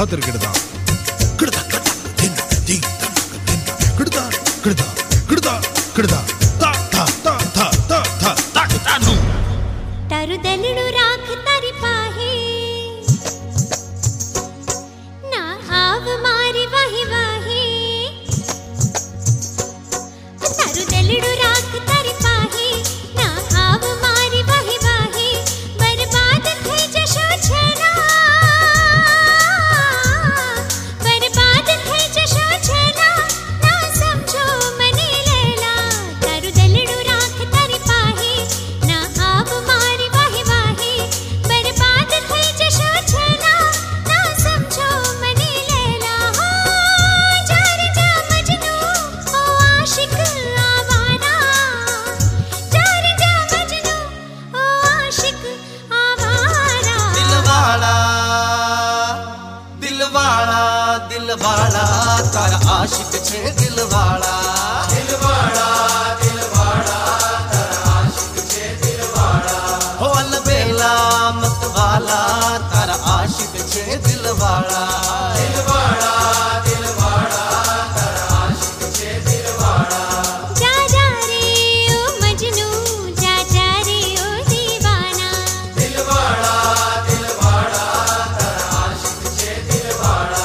खातिर गिरदा गिरदा दिन दिन गिरदा गिरदा गिरदा गिरदा ता ता ता ता ता ता ता तानु तारु दलड़ू राख तारी पाहे ना आव मारी वाही वाही तारु दलड़ू राख तारी पाहे ना आव मारी वाही वाही बर्बाद થઈ જશો છેના बर्बाद થઈ જશો છેના ना समझो मने लेला तारु दलड़ू राख तारी पाहे ना आव मारी वाही वाही बर्बाद થઈ જશો છેના ना समझो मने लेला हो जा रे जा मजनू ओ आशिक आवारा जा रे जा मजनू ओ आशिक आवारा दिलवाड़ा दिलवाड़ा दिलवाड़ा तारा आशिक छे दिलवाड़ा दिलवाड़ा दिलवाड़ा तारा आशिक छे दिलवाड़ा हो अलबेला मतवाला तारा आशिक छे दिलवाड़ा दिलवाड़ा दिलवाड़ा तारा आशिक छे दिलवाड़ा जा जा रे ओ मजनू जा जा रे ओ दीवाना दिलवाड़ा दिलवाड़ा तारा आशिक छे दिलवाड़ा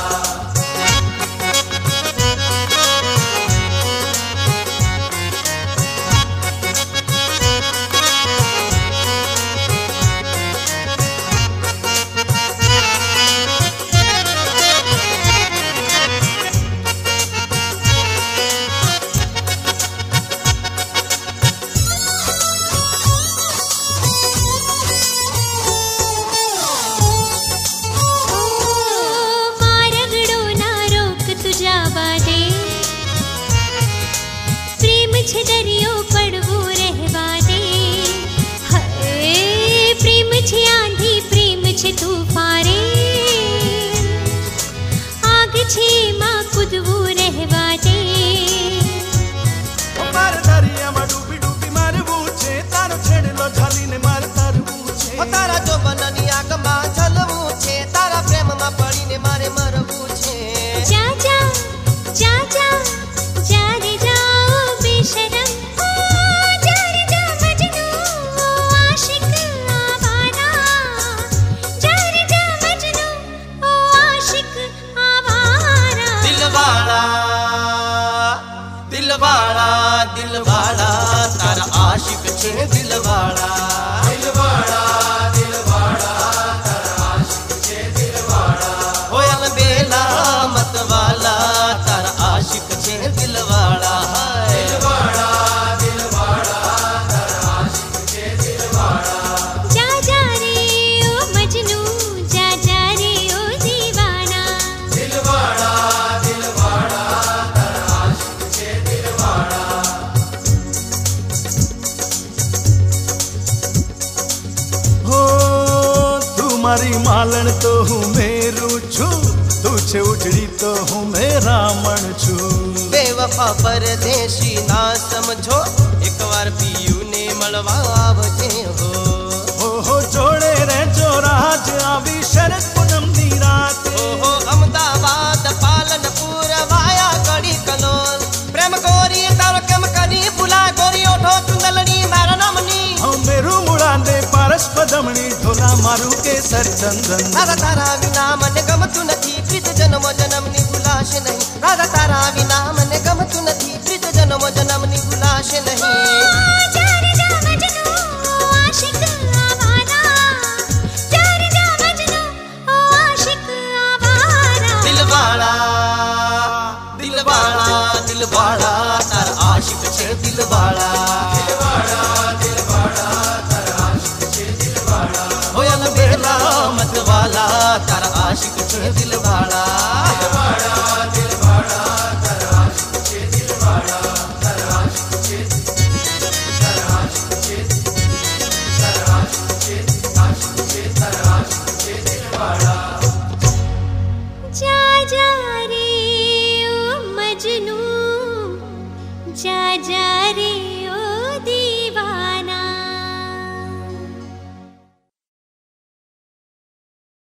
मारगड़ो ना रोक तुझा बादे प्रेम छे दरियो पड़वो रहवा दे हाय प्रेम छे आंधी प्रेम छे तूफारे आग छे मां कूदवो रहवा दे मार दरियाમાં ડૂબી ડૂબી મારવું છે તારો છેડલો ઝાલીને માર તરવું છે ओ तारा जो बननी आगमा झलवू छे तारा प्रेम में पड़ीने मारे मरवू छे जा जा जा जा जा रे जाओ बेशरम ओ जा रे जा मजनू ओ आशिक आवारा जा रे जा मजनू ओ आशिक आवारा दिलवाड़ा दिलवाड़ा दिलवाड़ा तारा आशिक छे दिलवाड़ा दिलवाड़ा दिलवाड़ा तारा आशिक छे दिलवाड़ा हो अलबेला मतवाला तारा आशिक छे दिलवाड़ा दिलवाड़ा दिलवाड़ा तारा आशिक छे दिलवाड़ा जा जा रे ओ मजनू जा जा रे ओ दीवाना दिलवाड़ा दिलवाड़ा तारा आशिक छे दिलवाड़ा हो तू मारी मालण तो હું મેરું છું તું છે ઉજળી તો હું મેરામણ છું बेवफा परदेशी ना समझो एक बार पीयू ने मलवा आवजे हो जोड़े रे जो राज આવી શરદ પૂનમની રાત हो अहमदाबाद पालनपुर वाया कड़ी कलोल प्रेम गोरी तारो केम करी बुला गोरी ओठो चुंदलनी मारा नामनी હું મેરું મુળાંદે પારસ પદમણી ઢોલા મારું કેસર ચંદન राधा तारा विना मन गमतु नथी प्रीत जन्म जन्मनी भुलाश नहीं राधा तारा विना मन गमतु नथी प्रीत जन्म जन्मनी भुलाश नहीं जा रे जा मजनू ओ आशिक आवारा जा रे जा मजनू ओ आशिक आवारा दिलवाड़ा दिलवाड़ा दिलवाड़ा तारा आशिक छे दिलवाड़ा दिलवाड़ा दिलवाड़ा तारा आशिक छे दिलवाड़ा हो अलबेला मतवाला तारा आशिक छे दिलवाड़ा दिलवाड़ा दिलवाड़ा